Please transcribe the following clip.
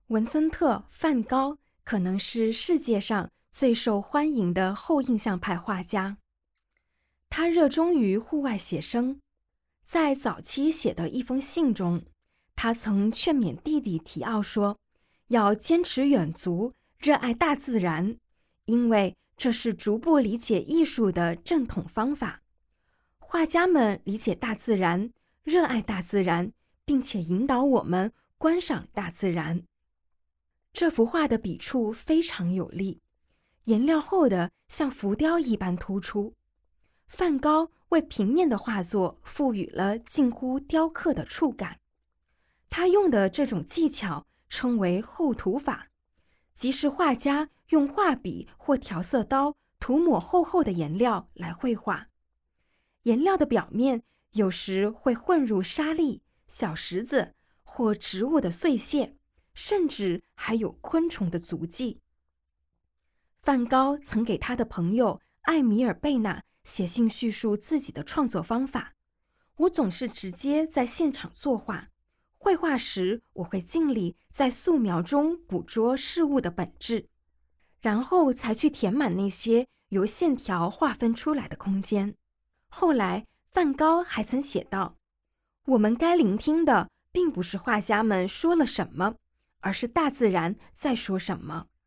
文森特·梵高可能是世界上最受欢迎的后印象派画家。他热衷于户外写生，在早期写的一封信中，他曾劝勉弟弟提奥说，要坚持远足，热爱大自然，因为这是逐步理解艺术的正统方法。画家们理解大自然，热爱大自然，并且引导我们观赏大自然。这幅画的笔触非常有力，颜料厚的像浮雕一般突出。梵高为平面的画作赋予了近乎雕刻的触感。他用的这种技巧称为厚涂法，即是画家用画笔或调色刀涂抹厚厚的颜料来绘画。颜料的表面有时会混入沙粒、小石子或植物的碎屑，甚至还有昆虫的足迹。梵高曾给他的朋友艾米尔·贝纳写信叙述自己的创作方法。我总是直接在现场作画，绘画时我会尽力在素描中捕捉事物的本质，然后才去填满那些由线条划分出来的空间。后来，梵高还曾写道：我们该聆听的并不是画家们说了什么，而是大自然在说什么。